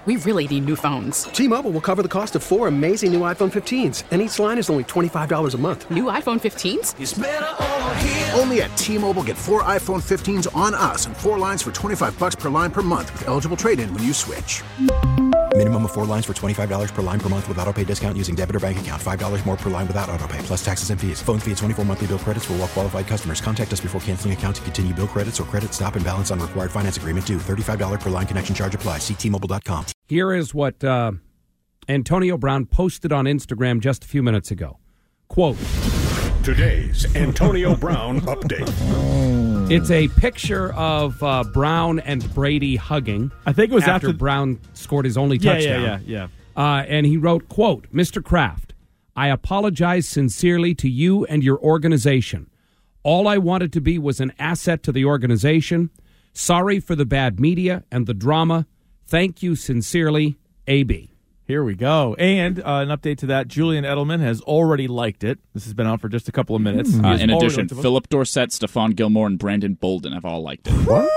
we really need new phones. T-Mobile will cover the cost of 4 amazing new iPhone 15s, and each line is only $25 a month. New iPhone 15s? It's better over here. Only at T-Mobile, get 4 iPhone 15s on us and 4 lines for $25 per line per month with eligible trade-in when you switch. Minimum of 4 lines for $25 per line per month with autopay discount using debit or bank account. $5 more per line without autopay, plus taxes and fees. Phone fee at 24 monthly bill credits for well-qualified customers. Contact us before canceling account to continue bill credits or credit stop and balance on required finance agreement due. $35 per line connection charge applies. See T-Mobile.com. Here is what Antonio Brown posted on Instagram just a few minutes ago. Quote, today's Antonio Brown update. It's a picture of Brown and Brady hugging. I think it was after Brown scored his only touchdown. Yeah. And he wrote, quote, Mr. Kraft, I apologize sincerely to you and your organization. All I wanted to be was an asset to the organization. Sorry for the bad media and the drama. Thank you sincerely, AB. Here we go. And an update to that, Julian Edelman has already liked it. This has been out for just a couple of minutes. In addition, Philip Dorsett, Stephon Gilmore, and Brandon Bolden have all liked it. What?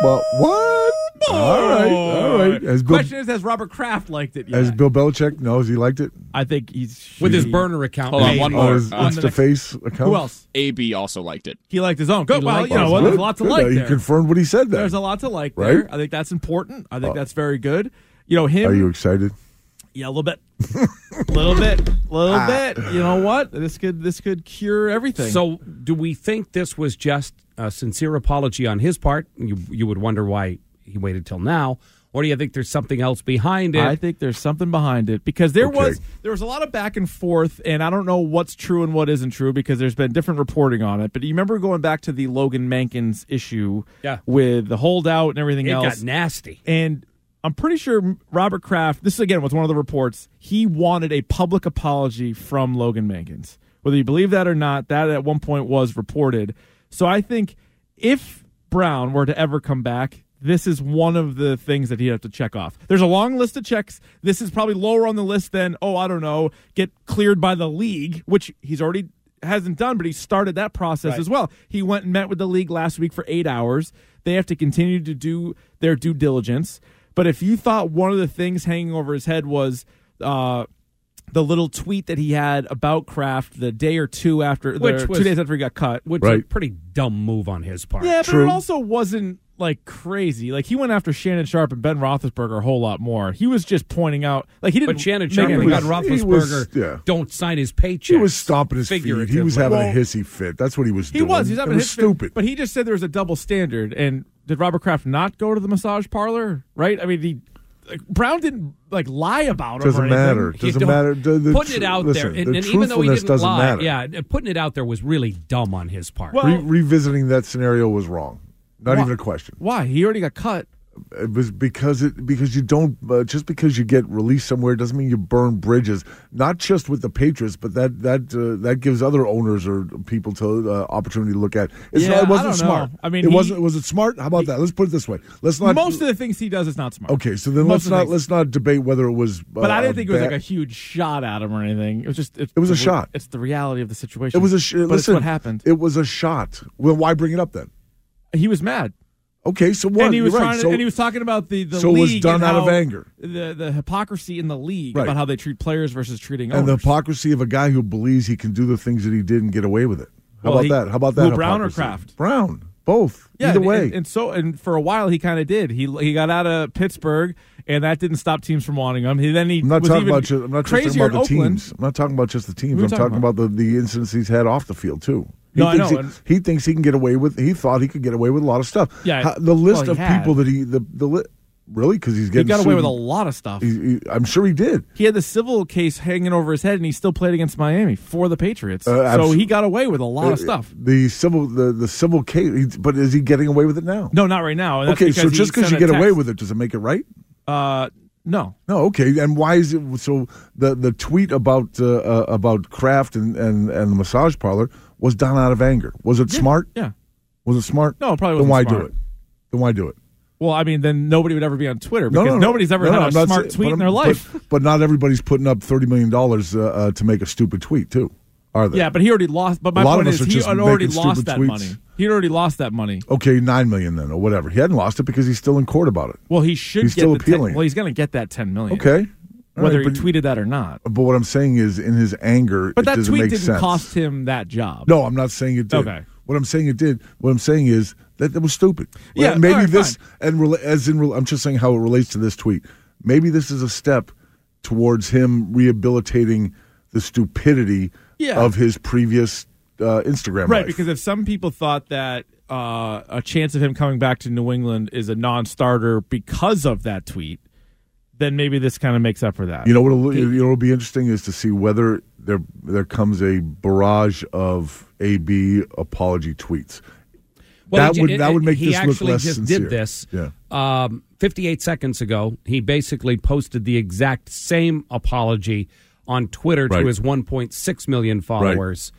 All right. Question is, has Robert Kraft liked it yet? Has Bill Belichick knows he liked it? I think he's... With his burner account. Hold on, one more. His Insta-face account? Who else? AB also liked it. He liked his own. Good. Well, there's a lot to like there. He confirmed what he said there. There's a lot to like there. Right? I think that's important. I think that's very good. Him... Are you excited? Yeah, a little bit. little bit. You know what? This could cure everything. So do we think this was just a sincere apology on his part? You would wonder why he waited till now. Or do you think there's something else behind it? I think there's something behind it because there was a lot of back and forth, and I don't know what's true and what isn't true because there's been different reporting on it. But you remember going back to the Logan Mankins issue with the holdout and everything else? It got nasty. And I'm pretty sure Robert Kraft, this again was one of the reports, he wanted a public apology from Logan Mankins. Whether you believe that or not, that at one point was reported. So I think if Brown were to ever come back, this is one of the things that he'd have to check off. There's a long list of checks. This is probably lower on the list than, get cleared by the league, which he's already hasn't done, but he started that process as well. He went and met with the league last week for 8 hours. They have to continue to do their due diligence. But if you thought one of the things hanging over his head was the little tweet that he had about Kraft the day or two after, 2 days after he got cut. Which was a pretty dumb move on his part. Yeah, but it also wasn't crazy. He went after Shannon Sharp and Ben Roethlisberger a whole lot more. He was just pointing out, he didn't. But Shannon Sharp and Ben Roethlisberger don't sign his paycheck. He was stomping his feet. He was having a hissy fit. That's what he was doing. He was having a hissy stupid. Fit, but he just said there was a double standard. And did Robert Kraft not go to the massage parlor? Right? I mean, Brown didn't lie about him. Doesn't matter. Doesn't matter. Putting it out there, and even though he didn't lie, putting it out there was really dumb on his part. Well, revisiting that scenario was wrong. Not even a question. Why? He already got cut. It was because you don't just because you get released somewhere doesn't mean you burn bridges. Not just with the Patriots, but that gives other owners or people to opportunity to look at. It wasn't smart. I mean, was it smart? How about that? Let's put it this way. Let's not. Most of the things he does is not smart. Okay, so then let's not debate whether it was. But I didn't think it was a huge shot at him or anything. It was just it was a shot. It's the reality of the situation. It was a but it's what happened. It was a shot. Well, why bring it up then? He was mad. Okay, so what? And he was and he was talking about the so league. So it was done out of anger. The hypocrisy in the league about how they treat players versus treating owners. And the hypocrisy of a guy who believes he can do the things that he did and get away with it. How about that? Brown or Kraft? Brown. Both. Yeah, either way. And for a while he kind of did. He got out of Pittsburgh, and that didn't stop teams from wanting him. I'm not talking about the teams. I'm not talking about just the teams. I'm talking about the incidents he's had off the field too. He thinks he can get away with. He thought he could get away with a lot of stuff. Yeah, the list of people that really because he got away with a lot of stuff. I'm sure he did. He had the civil case hanging over his head, and he still played against Miami for the Patriots. So he got away with a lot of stuff. The civil case, but is he getting away with it now? No, not right now. And okay, so just because you get away with it, does it make it right? No. Okay, and why is it so? The tweet about Kraft and the massage parlor was done out of anger. Was it smart? Yeah. Was it smart? No, it probably wasn't. Then why do it? Well, I mean, then nobody would ever be on Twitter because nobody's ever had a smart tweet in their life. But not everybody's putting up $30 million to make a stupid tweet, too, are they? Yeah, but he already lost. But my point is he already lost that money. He'd already lost that money. Okay, $9 million then, or whatever. He hadn't lost it because he's still in court about it. Well, he should. He's get still the appealing. Well, he's going to get that $10 million. Okay. Whether Right, he tweeted that or not. But what I'm saying is, in his anger, But it that doesn't tweet make didn't sense. cost him that job. No, I'm not saying it did. Okay. What I'm saying it did. What I'm saying is that was stupid. Yeah, maybe all right, this, fine. I'm just saying how it relates to this tweet. Maybe this is a step towards him rehabilitating the stupidity of his previous Instagram Right, life. because if some people thought that a chance of him coming back to New England is a non-starter because of that tweet, then maybe this kind of makes up for that. You know what'll be interesting is to see whether there comes a barrage of AB apology tweets. Well, that would make he this look actually less just sincere. did this. Yeah. 58 seconds ago, he basically posted the exact same apology on Twitter to his 1.6 million followers.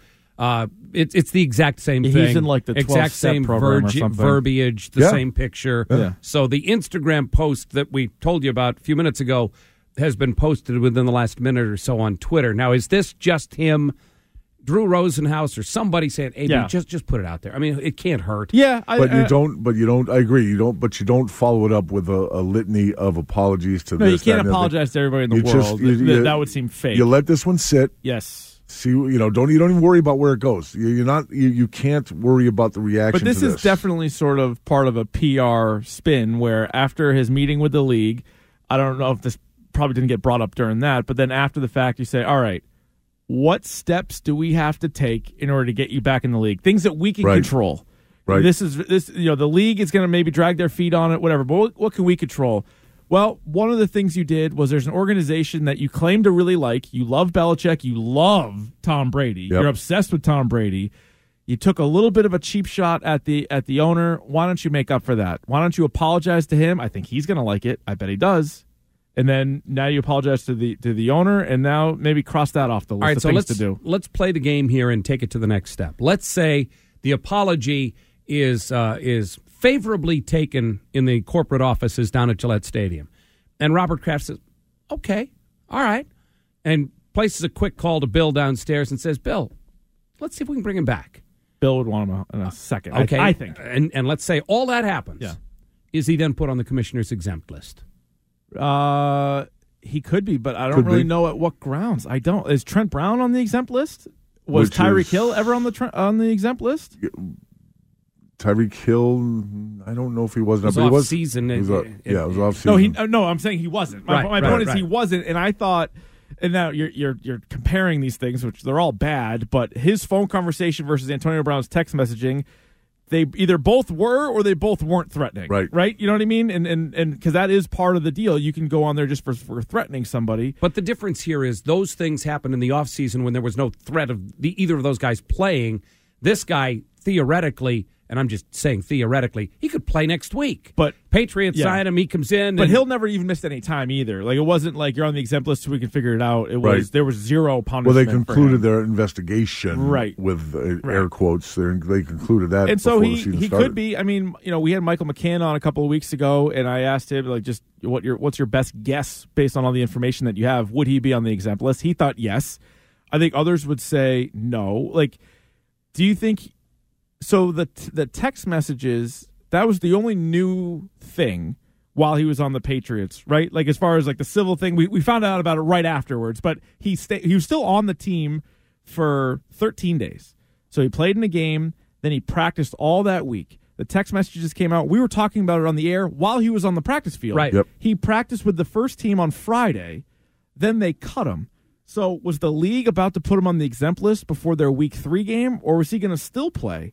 It's the exact same thing. He's in like the 12-step exact same program or something. verbiage, the same picture. Yeah. So the Instagram post that we told you about a few minutes ago has been posted within the last minute or so on Twitter. Now, is this just him, Drew Rosenhaus, or somebody saying, "Hey, just put it out there"? I mean, it can't hurt. Yeah, But you don't. I agree. You don't follow it up with a litany of apologies to No, this. you can't that, and apologize to everybody in the You just- world. you- That would seem fake. You let this one sit. Yes. See, you don't even worry about where it goes. You can't worry about the reaction. But this to is definitely sort of part of a PR spin where after his meeting with the league, I don't know if this probably didn't get brought up during that, but then after the fact, you say, all right, what steps do we have to take in order to get you back in the league? Things that we can control. Right. This the league is going to maybe drag their feet on it, whatever. But what can we control? Well, one of the things you did was there's an organization that you claim to really like. You love Belichick. You love Tom Brady. Yep. You're obsessed with Tom Brady. You took a little bit of a cheap shot at the owner. Why don't you make up for that? Why don't you apologize to him? I think he's going to like it. I bet he does. And then now you apologize to the owner, and now maybe cross that off the list of things to do. Let's play the game here and take it to the next step. Let's say the apology is favorably taken in the corporate offices down at Gillette Stadium. And Robert Kraft says, okay, all right, and places a quick call to Bill downstairs and says, Bill, let's see if we can bring him back. Bill would want him in a second, okay. I think. And let's say all that happens. Yeah. Is he then put on the commissioner's exempt list? He could be, but I don't really know at what grounds. I don't. Is Trent Brown on the exempt list? Was Tyreek Hill ever on the exempt list? Tyreek Hill, I don't know if he wasn't. It was off season. It was off season. No, I'm saying he wasn't. My point is he wasn't, and I thought. And now you're comparing these things, which they're all bad. But his phone conversation versus Antonio Brown's text messaging, they either both were or they both weren't threatening. Right. You know what I mean? And because that is part of the deal. You can go on there just for threatening somebody. But the difference here is those things happened in the offseason when there was no threat of either of those guys playing. This guy theoretically. And I'm just saying theoretically, he could play next week. But Patriots sign him, he comes in. But Hill never even missed any time either. Like, it wasn't like you're on the exempt list so we can figure it out. It was there was zero punishment. Well, they concluded their investigation, right, with air quotes. They concluded that, and so before the season started. Could be. I mean, we had Michael McCann on a couple of weeks ago, and I asked him just what's your best guess based on all the information that you have? Would he be on the exempt list? He thought yes. I think others would say no. Like, do you think? So the text messages, that was the only new thing while he was on the Patriots, right? Like, as far as like the civil thing, we found out about it right afterwards, but he was still on the team for 13 days. So he played in a game, then he practiced all that week. The text messages came out. We were talking about it on the air while he was on the practice field. Right. Yep. He practiced with the first team on Friday, then they cut him. So was the league about to put him on the exempt list before their Week 3 game, or was he going to still play?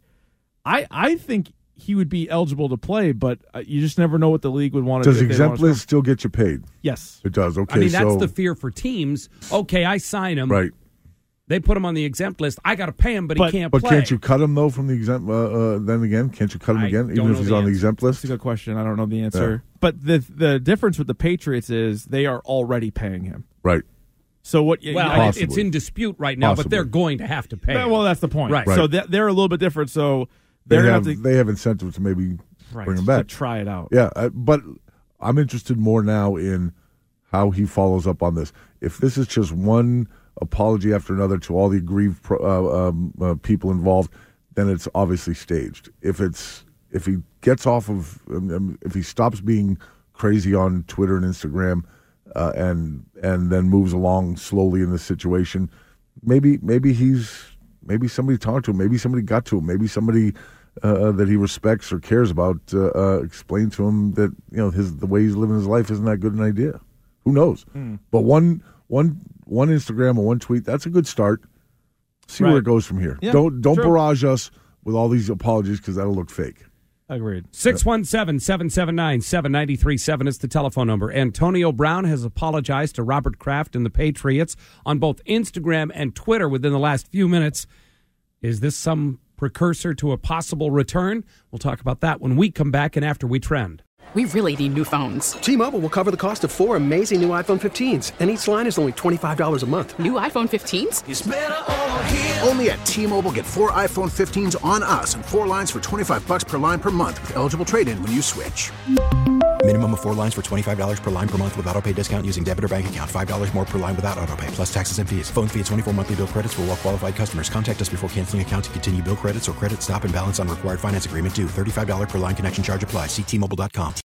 I think he would be eligible to play, but you just never know what the league would want to do. Does exempt list still get you paid? Yes. It does. Okay, I mean, that's the fear for teams. Okay, I sign him. Right. They put him on the exempt list. I got to pay him, but he can't play. But can't you cut him, though, from the exempt? Then again, can't you cut him again, even if he's on the exempt list? That's a good question. I don't know the answer. Yeah. But the difference with the Patriots is they are already paying him. Right. So what? It's in dispute right now, but they're going to have to pay him. Well, that's the point. Right. So they're a little bit different. So they have incentive to maybe bring him back. To try it out. Yeah, but I'm interested more now in how he follows up on this. If this is just one apology after another to all the aggrieved people involved, then it's obviously staged. If he gets off of, if he stops being crazy on Twitter and Instagram, and then moves along slowly in this situation, maybe somebody talked to him, maybe somebody got to him, maybe somebody that he respects or cares about explained to him that the way he's living his life isn't that good an idea. Who knows? But one Instagram or one tweet, that's a good start. See where it goes from here. Yeah, don't true. barrage us with all these apologies because that'll look fake. Agreed. 617-779-7937 is the telephone number. Antonio Brown has apologized to Robert Kraft and the Patriots on both Instagram and Twitter within the last few minutes. Is this some precursor to a possible return? We'll talk about that when we come back and after we trend. We really need new phones. T-Mobile will cover the cost of 4 amazing new iPhone 15s, and each line is only $25 a month. New iPhone 15s? It's better over here. Only at T-Mobile, get 4 iPhone 15s on us and 4 lines for $25 per line per month with eligible trade-in when you switch. Minimum of 4 lines for $25 per line per month with auto-pay discount using debit or bank account. $5 more per line without auto-pay, plus taxes and fees. Phone fee at 24 monthly bill credits for well-qualified customers. Contact us before canceling account to continue bill credits or credit stop and balance on required finance agreement due. $35 per line connection charge applies. See T-Mobile.com.